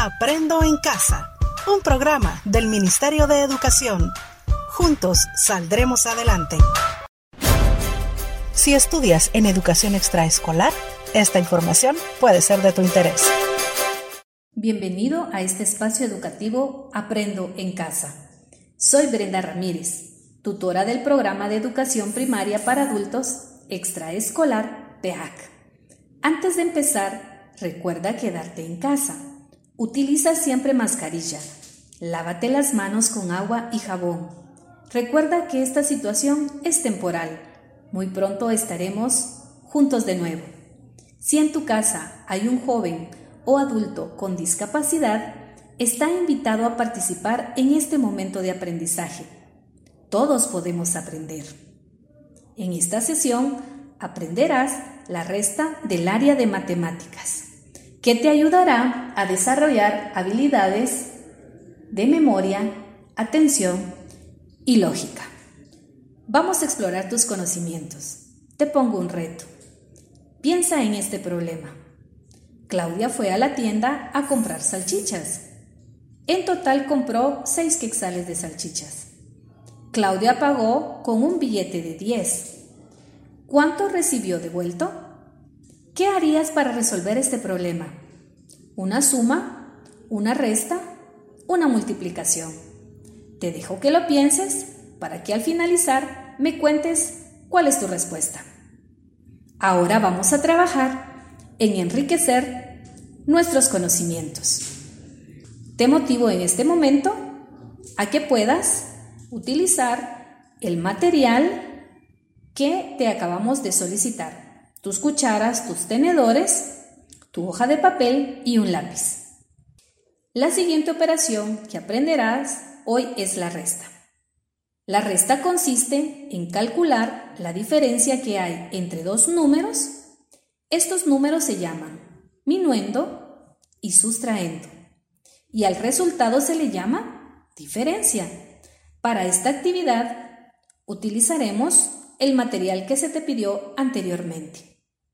Aprendo en Casa, un programa del Ministerio de Educación. Juntos saldremos adelante. Si estudias en educación extraescolar, esta información puede ser de tu interés. Bienvenido a este espacio educativo Aprendo en Casa. Soy Brenda Ramírez, tutora del programa de educación primaria para adultos extraescolar PEAC. Antes de empezar, recuerda quedarte en casa. Utiliza siempre mascarilla. Lávate las manos con agua y jabón. Recuerda que esta situación es temporal. Muy pronto estaremos juntos de nuevo. Si en tu casa hay un joven o adulto con discapacidad, está invitado a participar en este momento de aprendizaje. Todos podemos aprender. En esta sesión aprenderás la resta del área de matemáticas, que te ayudará a desarrollar habilidades de memoria, atención y lógica. Vamos a explorar tus conocimientos. Te pongo un reto. Piensa en este problema. Claudia fue a la tienda a comprar salchichas. En total compró 6 quetzales de salchichas. Claudia pagó con un billete de 10. ¿Cuánto recibió devuelto? ¿Qué harías para resolver este problema? ¿Una suma? ¿Una resta? ¿Una multiplicación? Te dejo que lo pienses para que al finalizar me cuentes cuál es tu respuesta. Ahora vamos a trabajar en enriquecer nuestros conocimientos. Te motivo en este momento a que puedas utilizar el material que te acabamos de solicitar. Tus cucharas, tus tenedores, tu hoja de papel y un lápiz. La siguiente operación que aprenderás hoy es la resta. La resta consiste en calcular la diferencia que hay entre dos números. Estos números se llaman minuendo y sustraendo, y al resultado se le llama diferencia. Para esta actividad utilizaremos el material que se te pidió anteriormente,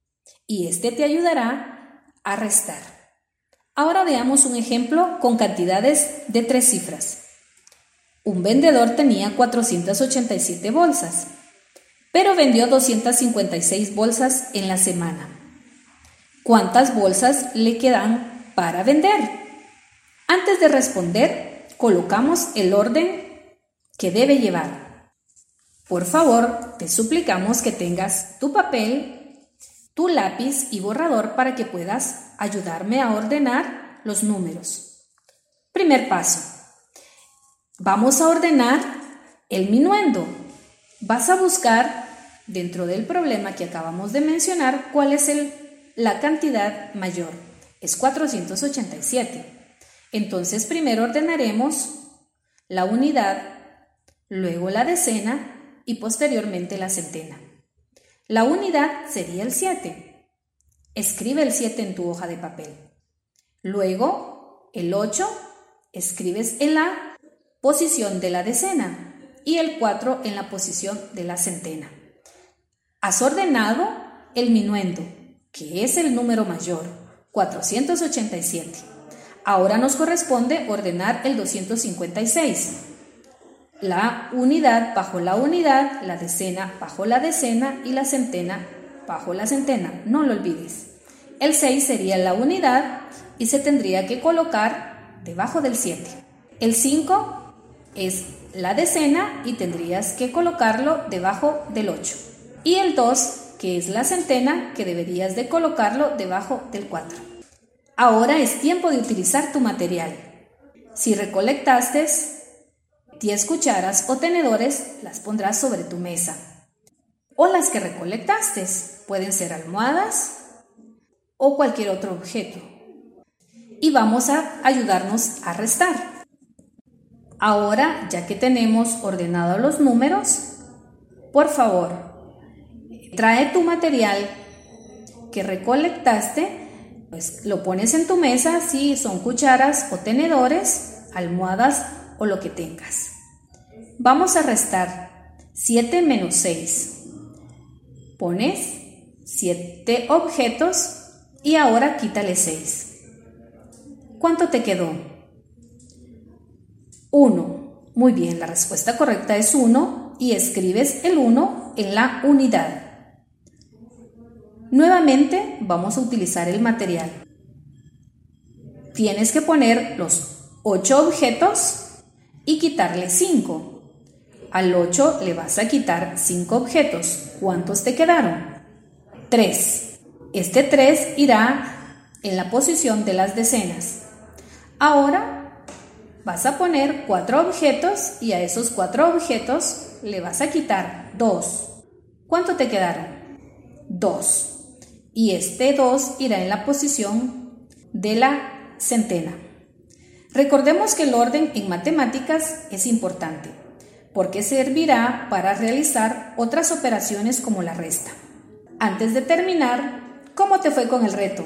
y este te ayudará a restar. Ahora veamos un ejemplo con cantidades de 3 cifras. Un vendedor tenía 487 bolsas, pero vendió 256 bolsas en la semana. ¿Cuántas bolsas le quedan para vender? Antes de responder, colocamos el orden que debe llevar. Por favor, te suplicamos que tengas tu papel, tu lápiz y borrador para que puedas ayudarme a ordenar los números. Primer paso. Vamos a ordenar el minuendo. Vas a buscar dentro del problema que acabamos de mencionar cuál es la cantidad mayor. Es 487. Entonces primero ordenaremos la unidad, luego la decena y posteriormente la centena. La unidad sería el 7. Escribe el 7 en tu hoja de papel. Luego, el 8 escribes en la posición de la decena y el 4 en la posición de la centena. Has ordenado el minuendo, que es el número mayor, 487. Ahora nos corresponde ordenar el 256. La unidad bajo la unidad, la decena bajo la decena y la centena bajo la centena. No lo olvides. El 6 sería la unidad y se tendría que colocar debajo del 7. El 5 es la decena y tendrías que colocarlo debajo del 8. Y el 2, que es la centena, que deberías de colocarlo debajo del 4. Ahora es tiempo de utilizar tu material. Si recolectaste 10 cucharas o tenedores, las pondrás sobre tu mesa. O las que recolectaste pueden ser almohadas o cualquier otro objeto. Y vamos a ayudarnos a restar. Ahora, ya que tenemos ordenados los números, por favor, trae tu material que recolectaste, pues lo pones en tu mesa, si son cucharas o tenedores, almohadas o lo que tengas. Vamos a restar 7 menos 6. Pones 7 objetos y ahora quítale 6. ¿Cuánto te quedó? 1. Muy bien, la respuesta correcta es 1 y escribes el 1 en la unidad. Nuevamente vamos a utilizar el material. Tienes que poner los 8 objetos y quitarle 5. Al 8 le vas a quitar 5 objetos. ¿Cuántos te quedaron? 3. Este 3 irá en la posición de las decenas. Ahora vas a poner 4 objetos y a esos 4 objetos le vas a quitar 2. ¿Cuánto te quedaron? 2. Y este 2 irá en la posición de la centena. Recordemos que el orden en matemáticas es importante, porque servirá para realizar otras operaciones como la resta. Antes de terminar, ¿cómo te fue con el reto?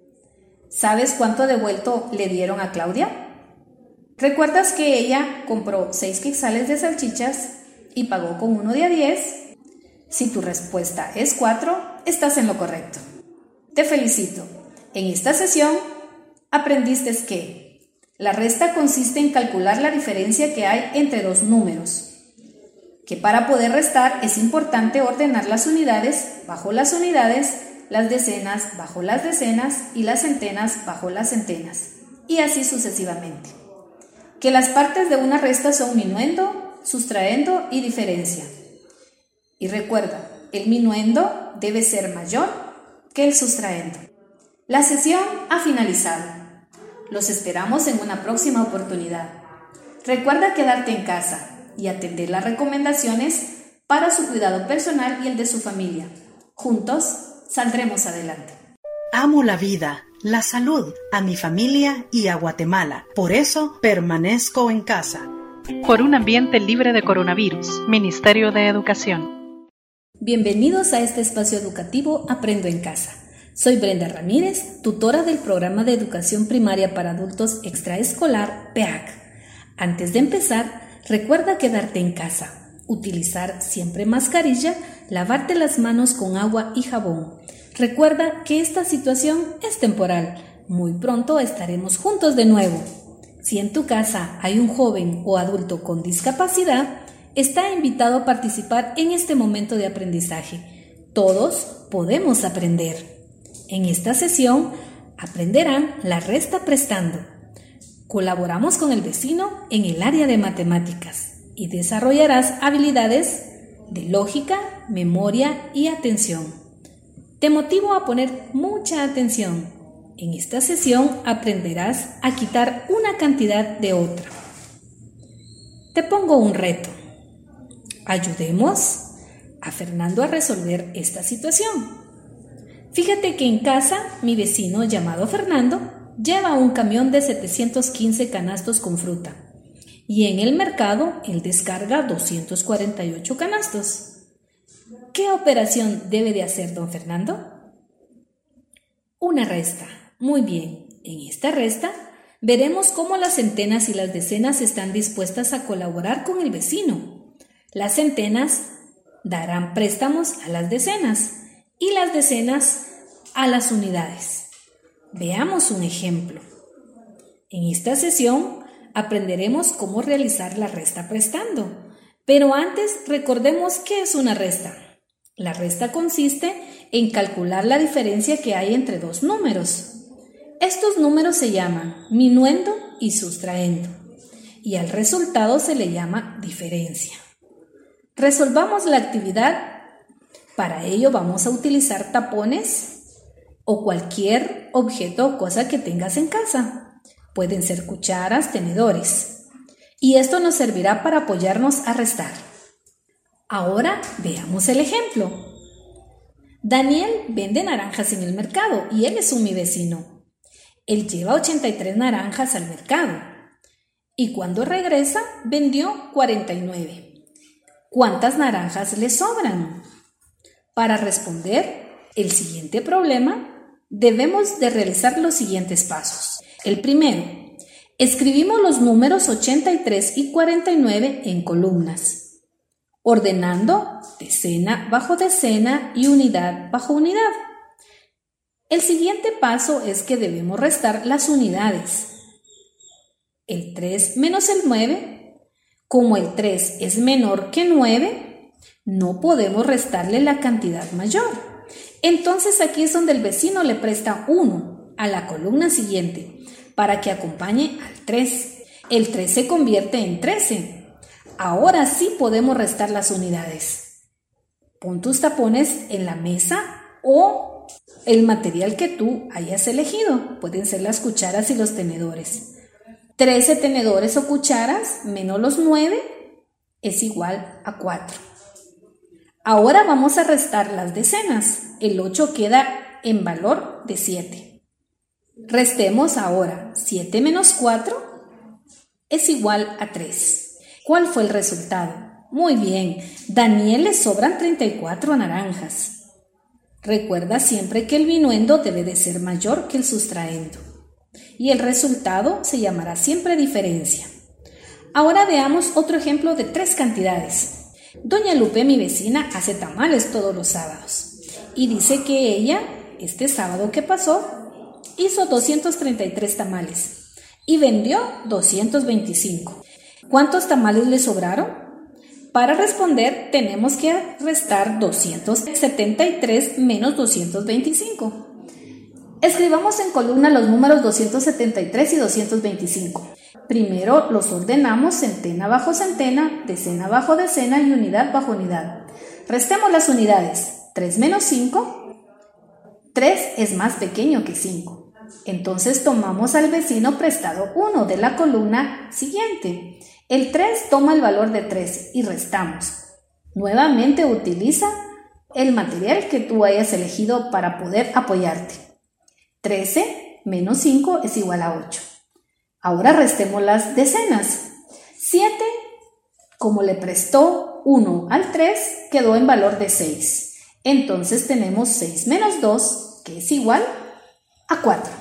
¿Sabes cuánto devuelto le dieron a Claudia? ¿Recuerdas que ella compró 6 quetzales de salchichas y pagó con uno de a 10? Si tu respuesta es 4, estás en lo correcto. Te felicito. En esta sesión aprendiste que la resta consiste en calcular la diferencia que hay entre dos números, que para poder restar es importante ordenar las unidades bajo las unidades, las decenas bajo las decenas y las centenas bajo las centenas, y así sucesivamente. Que las partes de una resta son minuendo, sustraendo y diferencia. Y recuerda, el minuendo debe ser mayor que el sustraendo. La sesión ha finalizado. Los esperamos en una próxima oportunidad. Recuerda quedarte en casa y atender las recomendaciones para su cuidado personal y el de su familia. Juntos saldremos adelante. Amo la vida, la salud, a mi familia y a Guatemala. Por eso permanezco en casa. Por un ambiente libre de coronavirus. Ministerio de Educación. Bienvenidos a este espacio educativo Aprendo en Casa. Soy Brenda Ramírez, tutora del Programa de Educación Primaria para Adultos Extraescolar PEAC. Antes de empezar, recuerda quedarte en casa, utilizar siempre mascarilla, lavarte las manos con agua y jabón. Recuerda que esta situación es temporal. Muy pronto estaremos juntos de nuevo. Si en tu casa hay un joven o adulto con discapacidad, está invitado a participar en este momento de aprendizaje. Todos podemos aprender. En esta sesión aprenderán la resta prestando. Colaboramos con el vecino en el área de matemáticas y desarrollarás habilidades de lógica, memoria y atención. Te motivo a poner mucha atención. En esta sesión aprenderás a quitar una cantidad de otra. Te pongo un reto. Ayudemos a Fernando a resolver esta situación. Fíjate que en casa mi vecino llamado Fernando lleva un camión de 715 canastos con fruta y en el mercado él descarga 248 canastos. ¿Qué operación debe de hacer don Fernando? Una resta. Muy bien, en esta resta veremos cómo las centenas y las decenas están dispuestas a colaborar con el vecino. Las centenas darán préstamos a las decenas y las decenas a las unidades. Veamos un ejemplo. En esta sesión aprenderemos cómo realizar la resta prestando, pero antes recordemos qué es una resta. La resta consiste en calcular la diferencia que hay entre dos números. Estos números se llaman minuendo y sustraendo, y al resultado se le llama diferencia. Resolvamos la actividad. Para ello vamos a utilizar tapones o cualquier objeto o cosa que tengas en casa. Pueden ser cucharas, tenedores. Y esto nos servirá para apoyarnos a restar. Ahora veamos el ejemplo. Daniel vende naranjas en el mercado y él es mi vecino. Él lleva 83 naranjas al mercado y cuando regresa vendió 49. ¿Cuántas naranjas le sobran? Para responder el siguiente problema, debemos de realizar los siguientes pasos. El primero, escribimos los números 83 y 49 en columnas, ordenando decena bajo decena y unidad bajo unidad. El siguiente paso es que debemos restar las unidades. el 3 menos el 9. Como el 3 es menor que 9, no podemos restarle la cantidad mayor. Entonces aquí es donde el vecino le presta 1 a la columna siguiente para que acompañe al 3. El 3 se convierte en 13. Ahora sí podemos restar las unidades. Pon tus tapones en la mesa o el material que tú hayas elegido. Pueden ser las cucharas y los tenedores. 13 tenedores o cucharas menos los 9 es igual a 4. Ahora vamos a restar las decenas. El 8 queda en valor de 7. Restemos ahora. 7 menos 4 es igual a 3. ¿Cuál fue el resultado? Muy bien. Daniel le sobran 34 naranjas. Recuerda siempre que el binuendo debe de ser mayor que el sustraendo. Y el resultado se llamará siempre diferencia. Ahora veamos otro ejemplo de 3 cantidades. Doña Lupe, mi vecina, hace tamales todos los sábados. Y dice que ella, este sábado que pasó, hizo 233 tamales y vendió 225. ¿Cuántos tamales le sobraron? Para responder tenemos que restar 273 menos 225. Escribamos en columna los números 273 y 225. Primero los ordenamos centena bajo centena, decena bajo decena y unidad bajo unidad. Restemos las unidades. 3 menos 5, 3 es más pequeño que 5. Entonces tomamos al vecino prestado 1 de la columna siguiente. El 3 toma el valor de 3 y restamos. Nuevamente utiliza el material que tú hayas elegido para poder apoyarte. 13 menos 5 es igual a 8. Ahora restemos las decenas. 7, como le prestó 1 al 3, quedó en valor de 6. Entonces tenemos 6 menos 2, que es igual a 4.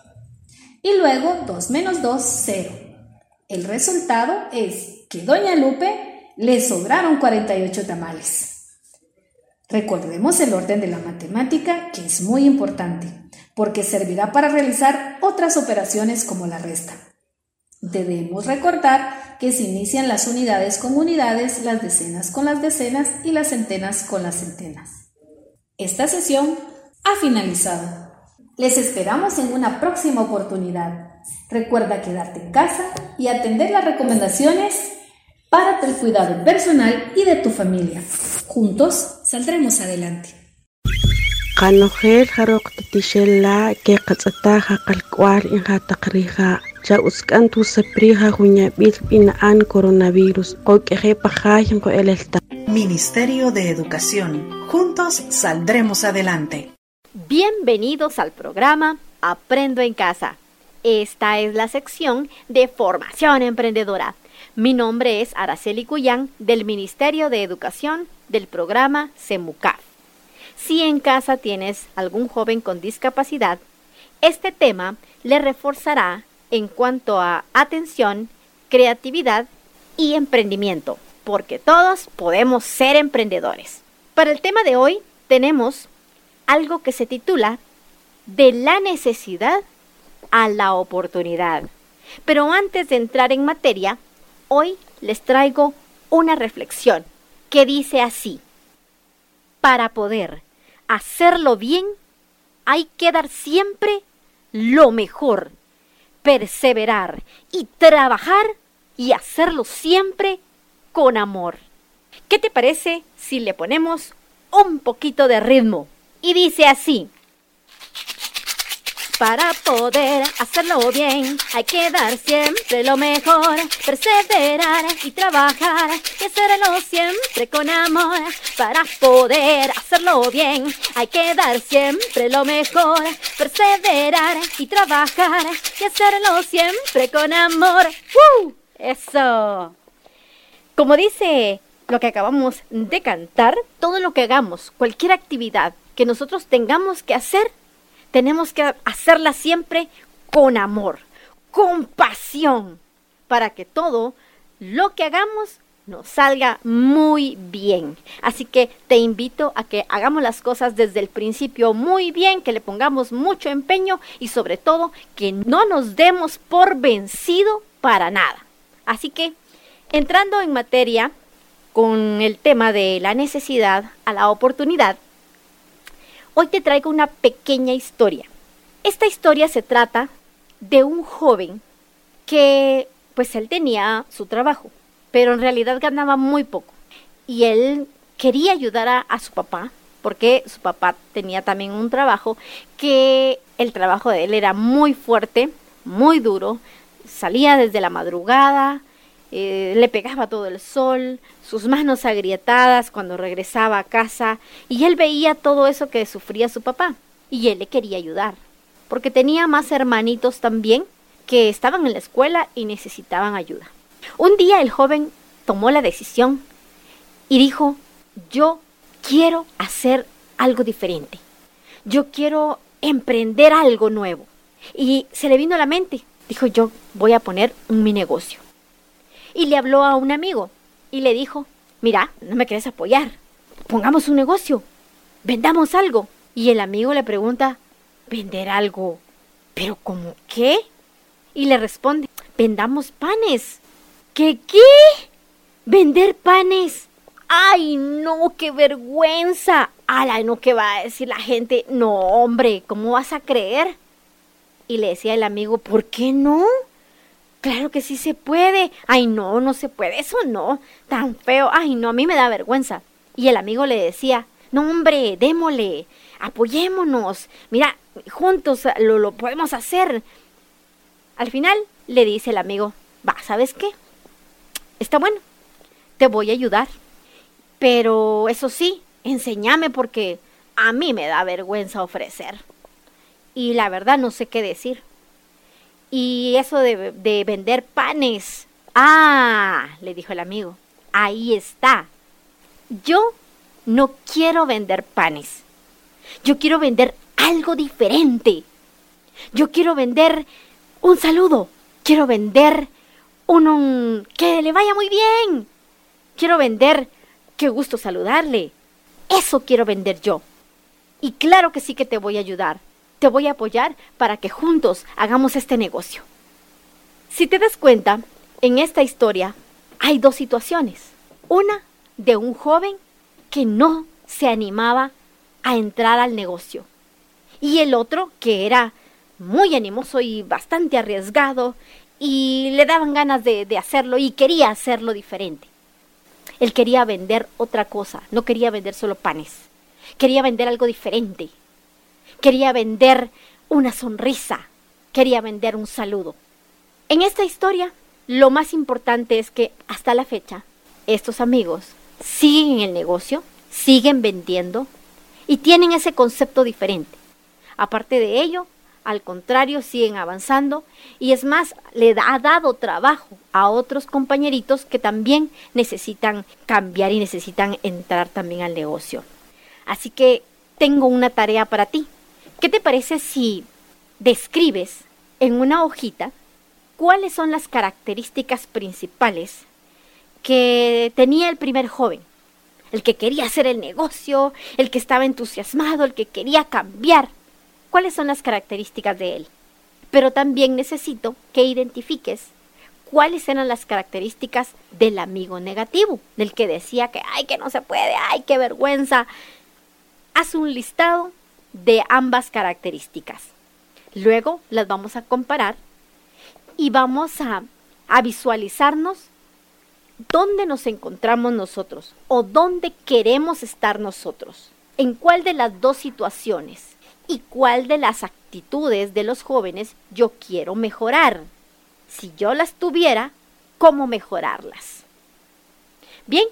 Y luego 2 menos 2, 0. El resultado es que Doña Lupe le sobraron 48 tamales. Recordemos el orden de la matemática, que es muy importante, porque servirá para realizar otras operaciones como la resta. Debemos recordar que se inician las unidades con unidades, las decenas con las decenas y las centenas con las centenas. Esta sesión ha finalizado. Les esperamos en una próxima oportunidad. Recuerda quedarte en casa y atender las recomendaciones para el cuidado personal y de tu familia. Juntos saldremos adelante. Qanojel jarok tishella que qatsata qalqwal inha taqriha ja uskan tu sepriha huñabit pinan coronavirus qoqeje pajayin ko elelta. Ministerio de Educación. Juntos saldremos adelante. Bienvenidos al programa Aprendo en Casa. Esta es la sección de formación emprendedora. Mi nombre es Araceli Cuyán del Ministerio de Educación del programa CEMUCAF. Si en casa tienes algún joven con discapacidad, este tema le reforzará en cuanto a atención, creatividad y emprendimiento, porque todos podemos ser emprendedores. Para el tema de hoy tenemos algo que se titula De la necesidad a la oportunidad. Pero antes de entrar en materia, hoy les traigo una reflexión que dice así: para poder hacerlo bien, hay que dar siempre lo mejor, perseverar y trabajar y hacerlo siempre con amor. ¿Qué te parece si le ponemos un poquito de ritmo? Y dice así: para poder hacerlo bien, hay que dar siempre lo mejor, perseverar y trabajar y hacerlo siempre con amor. Para poder hacerlo bien, hay que dar siempre lo mejor, perseverar y trabajar y hacerlo siempre con amor. ¡Eso! Como dice lo que acabamos de cantar, todo lo que hagamos, cualquier actividad que nosotros tengamos que hacer, tenemos que hacerla siempre con amor, con pasión, para que todo lo que hagamos nos salga muy bien. Así que te invito a que hagamos las cosas desde el principio muy bien, que le pongamos mucho empeño y sobre todo que no nos demos por vencido para nada. Así que, entrando en materia con el tema de la necesidad a la oportunidad, hoy te traigo una pequeña historia. Esta historia se trata de un joven que, pues él tenía su trabajo, pero en realidad ganaba muy poco. Y él quería ayudar a su papá, porque su papá tenía también un trabajo, que el trabajo de él era muy fuerte, muy duro, salía desde la madrugada, le pegaba todo el sol, sus manos agrietadas cuando regresaba a casa, y él veía todo eso que sufría su papá, y él le quería ayudar, porque tenía más hermanitos también que estaban en la escuela y necesitaban ayuda. Un día el joven tomó la decisión y dijo: yo quiero hacer algo diferente, yo quiero emprender algo nuevo. Y se le vino a la mente, dijo: yo voy a poner mi negocio. Y le habló a un amigo y le dijo: mira, ¿no me quieres apoyar? Pongamos un negocio, vendamos algo. Y el amigo le pregunta: ¿vender algo? ¿Pero cómo qué? Y le responde: vendamos panes. ¿Qué? ¿Vender panes? ¡Ay, no, qué vergüenza! ¡Ala, no, qué va a decir la gente! No, hombre, ¿cómo vas a creer? Y le decía el amigo: ¿por qué no? Claro que sí se puede. Ay, no, no se puede, eso no, tan feo. Ay, no, a mí me da vergüenza. Y el amigo le decía: no, hombre, démosle, apoyémonos. Mira, juntos lo podemos hacer. Al final le dice el amigo: va, ¿sabes qué? Está bueno, te voy a ayudar. Pero eso sí, enséñame porque a mí me da vergüenza ofrecer. Y la verdad no sé qué decir. Y eso de vender panes. Ah, le dijo el amigo, ahí está. Yo no quiero vender panes. Yo quiero vender algo diferente. Yo quiero vender un saludo. Quiero vender un que le vaya muy bien. Quiero vender qué gusto saludarle. Eso quiero vender yo. Y claro que sí que te voy a ayudar. Te voy a apoyar para que juntos hagamos este negocio. Si te das cuenta, en esta historia hay dos situaciones. Una de un joven que no se animaba a entrar al negocio. Y el otro que era muy animoso y bastante arriesgado y le daban ganas de hacerlo y quería hacerlo diferente. Él quería vender otra cosa, no quería vender solo panes. Quería vender algo diferente. Quería vender una sonrisa. Quería vender un saludo. En esta historia, lo más importante es que hasta la fecha, estos amigos siguen en el negocio, siguen vendiendo y tienen ese concepto diferente. Aparte de ello, al contrario, siguen avanzando y es más, le ha dado trabajo a otros compañeritos que también necesitan cambiar y necesitan entrar también al negocio. Así que tengo una tarea para ti. ¿Qué te parece si describes en una hojita cuáles son las características principales que tenía el primer joven? El que quería hacer el negocio, el que estaba entusiasmado, el que quería cambiar. ¿Cuáles son las características de él? Pero también necesito que identifiques cuáles eran las características del amigo negativo, del que decía que ¡ay, que no se puede! ¡Ay, qué vergüenza! Haz un listado de ambas características. Luego las vamos a comparar y vamos a visualizarnos dónde nos encontramos nosotros o dónde queremos estar nosotros. ¿En cuál de las dos situaciones y cuál de las actitudes de los jóvenes yo quiero mejorar? Si yo las tuviera, ¿cómo mejorarlas? Bien,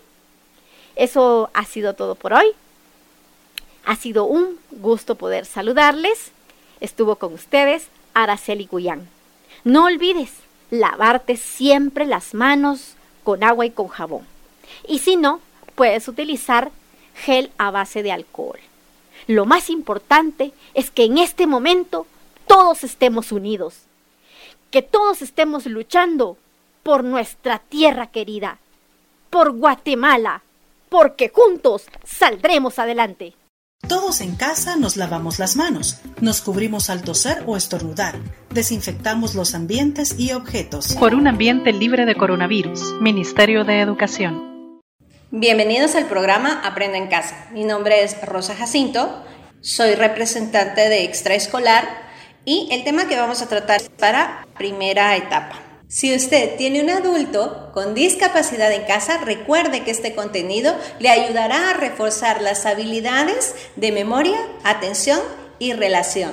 eso ha sido todo por hoy. Ha sido un gusto poder saludarles. Estuvo con ustedes Araceli Guyán. No olvides lavarte siempre las manos con agua y con jabón. Y si no, puedes utilizar gel a base de alcohol. Lo más importante es que en este momento todos estemos unidos. Que todos estemos luchando por nuestra tierra querida, por Guatemala, porque juntos saldremos adelante. Todos en casa nos lavamos las manos, nos cubrimos al toser o estornudar, desinfectamos los ambientes y objetos. Por un ambiente libre de coronavirus, Ministerio de Educación. Bienvenidos al programa Aprendo en Casa. Mi nombre es Rosa Jacinto, soy representante de Extraescolar y el tema que vamos a tratar para primera etapa. Si usted tiene un adulto con discapacidad en casa, recuerde que este contenido le ayudará a reforzar las habilidades de memoria, atención y relación.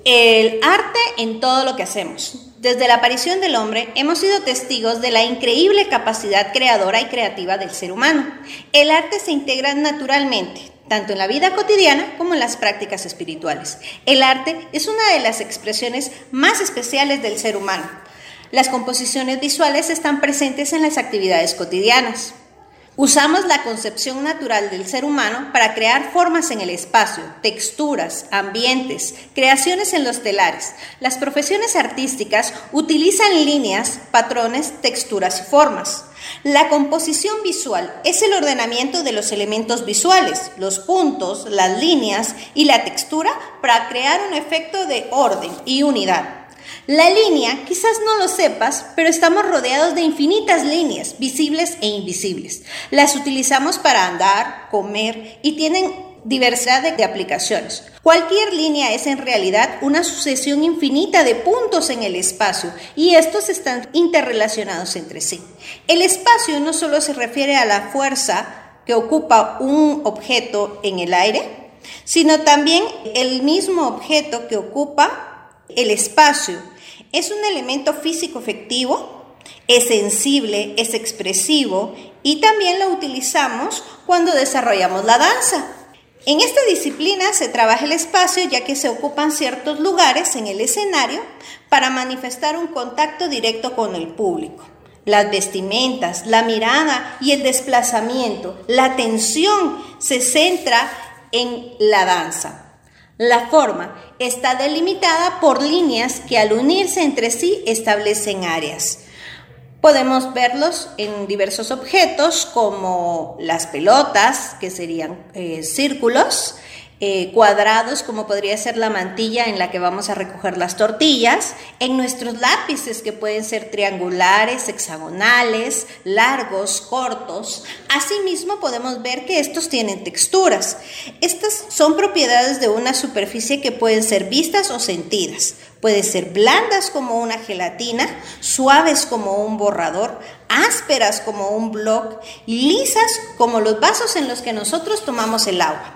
El arte en todo lo que hacemos. Desde la aparición del hombre hemos sido testigos de la increíble capacidad creadora y creativa del ser humano. El arte se integra naturalmente, tanto en la vida cotidiana como en las prácticas espirituales. El arte es una de las expresiones más especiales del ser humano. Las composiciones visuales están presentes en las actividades cotidianas. Usamos la concepción natural del ser humano para crear formas en el espacio, texturas, ambientes, creaciones en los telares. Las profesiones artísticas utilizan líneas, patrones, texturas y formas. La composición visual es el ordenamiento de los elementos visuales, los puntos, las líneas y la textura para crear un efecto de orden y unidad. La línea, quizás no lo sepas, pero estamos rodeados de infinitas líneas, visibles e invisibles. Las utilizamos para andar, comer y tienen diversidad de aplicaciones. Cualquier línea es en realidad una sucesión infinita de puntos en el espacio y estos están interrelacionados entre sí. El espacio no solo se refiere a la fuerza que ocupa un objeto en el aire, sino también el mismo objeto que ocupa el espacio. Es un elemento físico efectivo, es sensible, es expresivo y también lo utilizamos cuando desarrollamos la danza. En esta disciplina se trabaja el espacio ya que se ocupan ciertos lugares en el escenario para manifestar un contacto directo con el público. Las vestimentas, la mirada y el desplazamiento, la atención se centra en la danza. La forma está delimitada por líneas que al unirse entre sí establecen áreas. Podemos verlos en diversos objetos como las pelotas, que serían círculos, cuadrados como podría ser la mantilla en la que vamos a recoger las tortillas, en nuestros lápices que pueden ser triangulares, hexagonales, largos, cortos. Asimismo podemos ver que estos tienen texturas. Estas son propiedades de una superficie que pueden ser vistas o sentidas. Pueden ser blandas como una gelatina, suaves como un borrador, ásperas como un bloc y lisas como los vasos en los que nosotros tomamos el agua.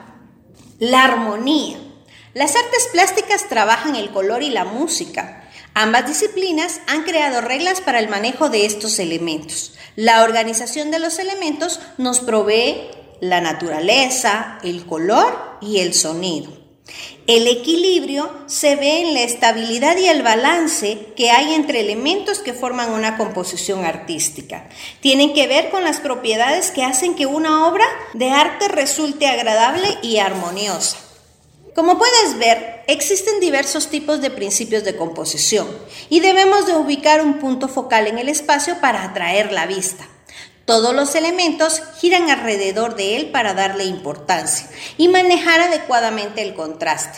La armonía. Las artes plásticas trabajan el color y la música. Ambas disciplinas han creado reglas para el manejo de estos elementos. La organización de los elementos nos provee la naturaleza, el color y el sonido. El equilibrio se ve en la estabilidad y el balance que hay entre elementos que forman una composición artística. Tienen que ver con las propiedades que hacen que una obra de arte resulte agradable y armoniosa. Como puedes ver, existen diversos tipos de principios de composición y debemos de ubicar un punto focal en el espacio para atraer la vista. Todos los elementos giran alrededor de él para darle importancia y manejar adecuadamente el contraste.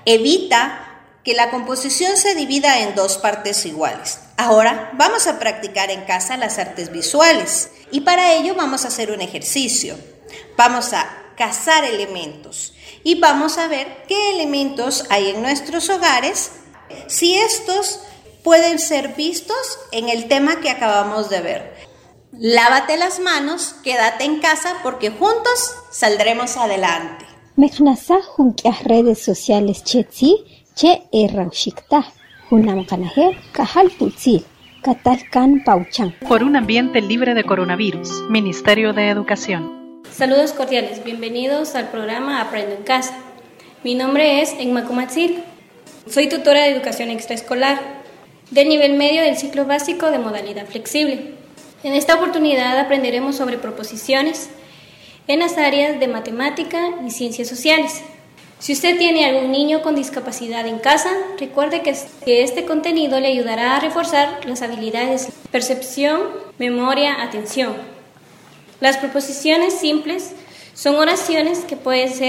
Evita que la composición se divida en dos partes iguales. Ahora vamos a practicar en casa las artes visuales y para ello vamos a hacer un ejercicio. Vamos a cazar elementos y vamos a ver qué elementos hay en nuestros hogares, si estos pueden ser vistos en el tema que acabamos de ver. Lávate las manos, quédate en casa porque juntos saldremos adelante. Meknasa junkias redes sociales chetsi che erraushikta hunamkanaje kahal putsil katalkan pauchan. Por un ambiente libre de coronavirus, Ministerio de Educación. Saludos cordiales, bienvenidos al programa Aprendo en Casa. Mi nombre es Enmakumatzil. Soy tutora de educación extraescolar del nivel medio del ciclo básico de modalidad flexible. En esta oportunidad aprenderemos sobre proposiciones en las áreas de matemática y ciencias sociales. Si usted tiene algún niño con discapacidad en casa, recuerde que este contenido le ayudará a reforzar las habilidades percepción, memoria, atención. Las proposiciones simples son oraciones que pueden ser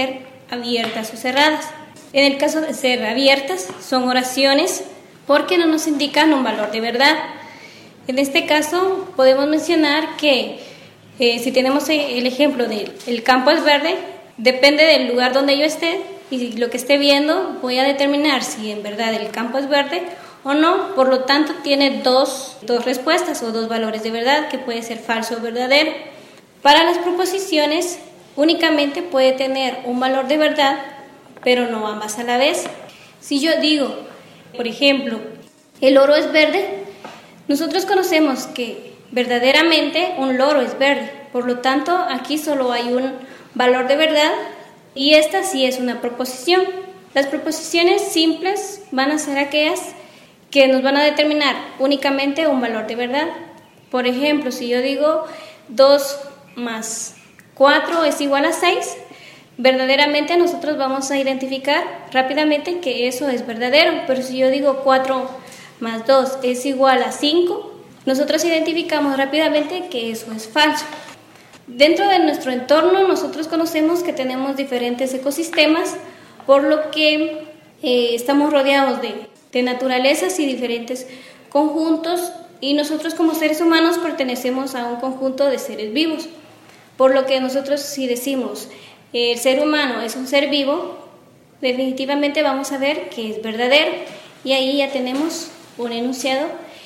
abiertas o cerradas. En el caso de ser abiertas, son oraciones porque no nos indican un valor de verdad. En este caso, podemos mencionar que si tenemos el ejemplo de el campo es verde, depende del lugar donde yo esté y lo que esté viendo, voy a determinar si en verdad el campo es verde o no. Por lo tanto, tiene dos respuestas o dos valores de verdad, que puede ser falso o verdadero. Para las proposiciones, únicamente puede tener un valor de verdad, pero no ambas a la vez. Si yo digo, por ejemplo, el oro es verde, nosotros conocemos que verdaderamente un loro es verde. Por lo tanto, aquí solo hay un valor de verdad y esta sí es una proposición. Las proposiciones simples van a ser aquellas que nos van a determinar únicamente un valor de verdad. Por ejemplo, si yo digo 2 más 4 es igual a 6, verdaderamente nosotros vamos a identificar rápidamente que eso es verdadero. Pero si yo digo 4 más 2 es igual a 5, nosotros identificamos rápidamente que eso es falso. Dentro de nuestro entorno nosotros conocemos que tenemos diferentes ecosistemas, por lo que estamos rodeados de naturalezas y diferentes conjuntos, y nosotros como seres humanos pertenecemos a un conjunto de seres vivos. Por lo que nosotros, si decimos el ser humano es un ser vivo, definitivamente vamos a ver que es verdadero, y ahí ya tenemos un enunciado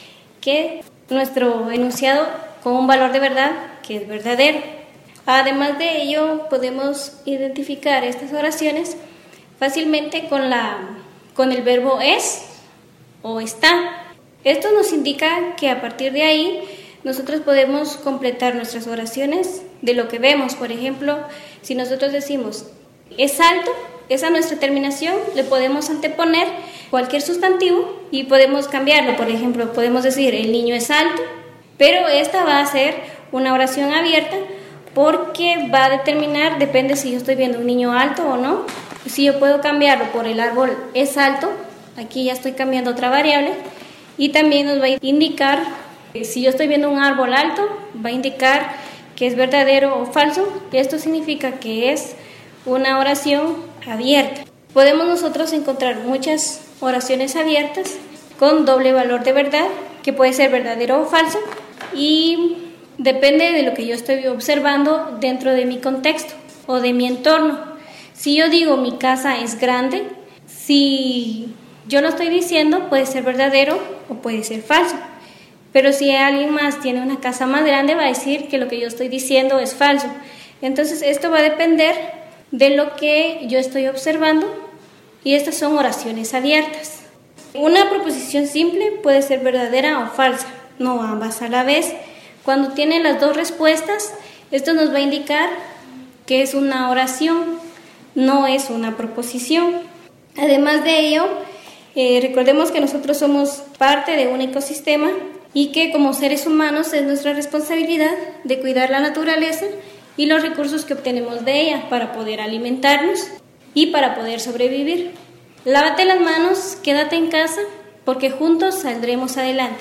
nuestro enunciado con un valor de verdad que es verdadero. Además de ello, podemos identificar estas oraciones fácilmente con el verbo es o está. Esto nos indica que a partir de ahí nosotros podemos completar nuestras oraciones de lo que vemos. Por ejemplo, si nosotros decimos es alto, esa nuestra terminación le podemos anteponer cualquier sustantivo y podemos cambiarlo. Por ejemplo, podemos decir el niño es alto, pero esta va a ser una oración abierta porque va a determinar, depende si yo estoy viendo un niño alto o no. Si yo puedo cambiarlo por el árbol es alto, aquí ya estoy cambiando otra variable, y también nos va a indicar, si yo estoy viendo un árbol alto, va a indicar que es verdadero o falso. Esto significa que es una oración abierta. Podemos nosotros encontrar muchas oraciones abiertas con doble valor de verdad, que puede ser verdadero o falso, y depende de lo que yo estoy observando dentro de mi contexto o de mi entorno. Si yo digo mi casa es grande, si yo lo estoy diciendo, puede ser verdadero o puede ser falso. Pero si alguien más tiene una casa más grande, va a decir que lo que yo estoy diciendo es falso. Entonces esto va a depender de lo que yo estoy observando, y estas son oraciones abiertas. Una proposición simple puede ser verdadera o falsa, no ambas a la vez. Cuando tiene las dos respuestas, esto nos va a indicar que es una oración, no es una proposición. Además de ello, recordemos que nosotros somos parte de un ecosistema y que como seres humanos es nuestra responsabilidad de cuidar la naturaleza y los recursos que obtenemos de ella para poder alimentarnos y para poder sobrevivir. Lávate las manos, quédate en casa, porque juntos saldremos adelante.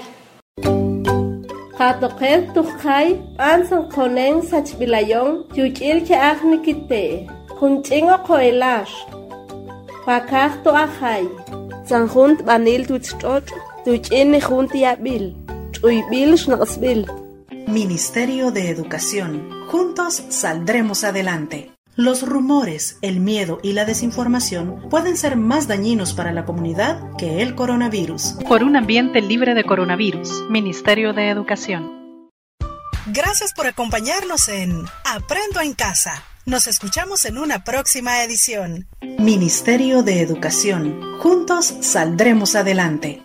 Hatokel tukhay ansan konen sachbilayong yuchil ke agnikite kunchingo koelash pakach to ahay sanjunt banil tuchtot tuchini junti yabil chuybil shnaqsbil. Ministerio de Educación. Juntos saldremos adelante. Los rumores, el miedo y la desinformación pueden ser más dañinos para la comunidad que el coronavirus. Por un ambiente libre de coronavirus, Ministerio de Educación. Gracias por acompañarnos en Aprendo en Casa. Nos escuchamos en una próxima edición. Ministerio de Educación. Juntos saldremos adelante.